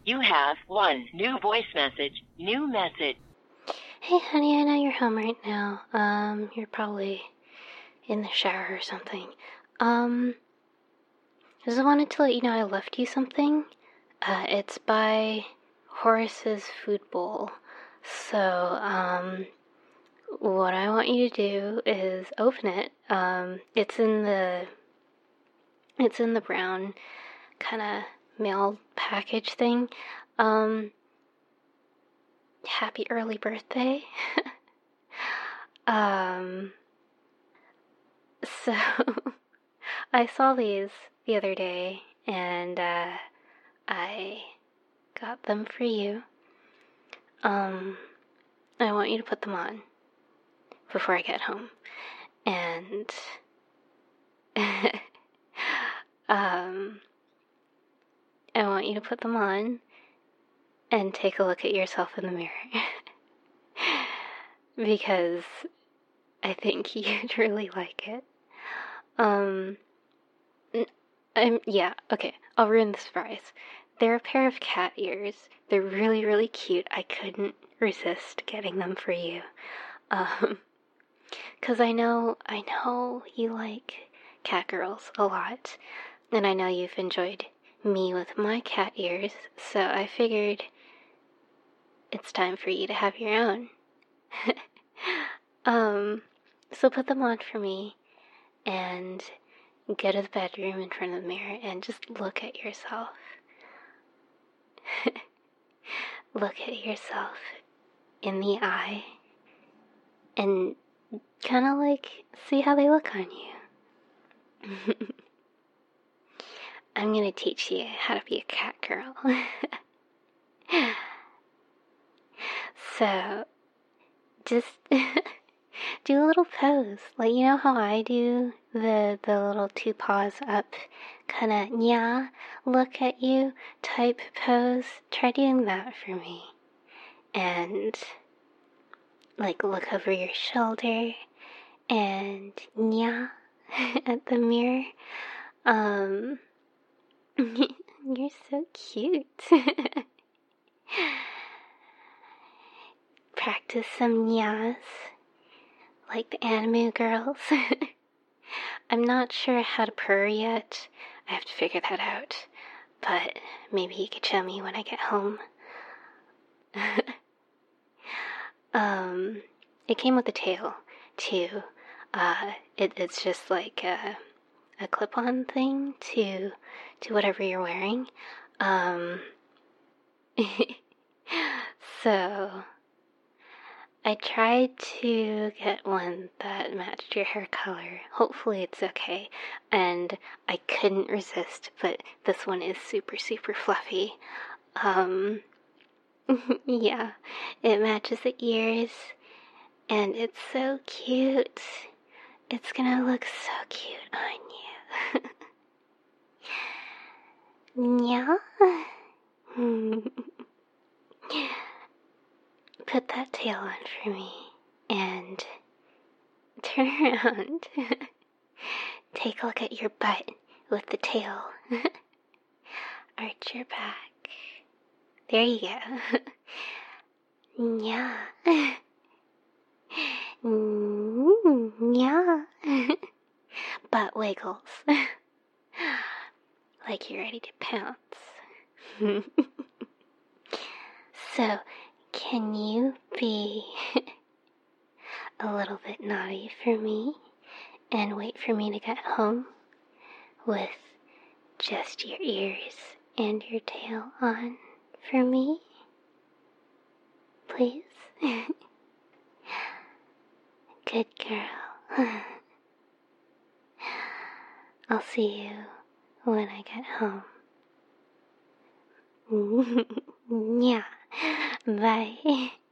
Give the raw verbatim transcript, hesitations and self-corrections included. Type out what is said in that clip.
You have one new voice message. New message. Hey, honey, I know you're home right now. Um, you're probably in the shower or something. Um, just wanted to let you know I left you something. Uh, it's by Horace's Food Bowl. So, um, what I want you to do is open it. Um, it's in the, it's in the brown kind of mail package thing. Um, happy early birthday. um, so, I saw these the other day, and, uh, I got them for you. Um, I want you to put them on before I get home. And, um, I want you to put them on and take a look at yourself in the mirror. Because I think you'd really like it. Um, I'm, yeah, okay, I'll ruin the surprise. They're a pair of cat ears. They're really, really cute. I couldn't resist getting them for you. Um, cause I know, I know you like cat girls a lot. And I know you've enjoyed me with my cat ears, so I figured it's time for you to have your own. um, so put them on for me, and go to the bedroom in front of the mirror and just look at yourself. Look at yourself in the eye and kind of like see how they look on you. I'm gonna teach you how to be a cat girl. So, just do a little pose. Like, you know how I do the the little two paws up, kind of, yeah, look at you type pose? Try doing that for me. And, like, look over your shoulder and, yeah, at the mirror. Um, you're so cute. Practice some nyas, like the anime girls. I'm not sure how to purr yet. I have to figure that out. But maybe you could show me when I get home. um, it came with a tail, too. Uh, it, it's just like a, a clip-on thing to to whatever you're wearing. Um, so I tried to get one that matched your hair color. Hopefully it's okay. And I couldn't resist, but this one is super, super fluffy. Um, yeah, it matches the ears, and it's so cute. It's gonna look so cute on you. Yeah. Put that tail on for me, and turn around. Take a look at your butt with the tail. Arch your back. There you go. Yeah. Yeah. Butt wiggles. Like you're ready to pounce. So, can you be a little bit naughty for me and wait for me to get home with just your ears and your tail on for me? Please? Good girl. I'll see you when I get home. Yeah. Bye.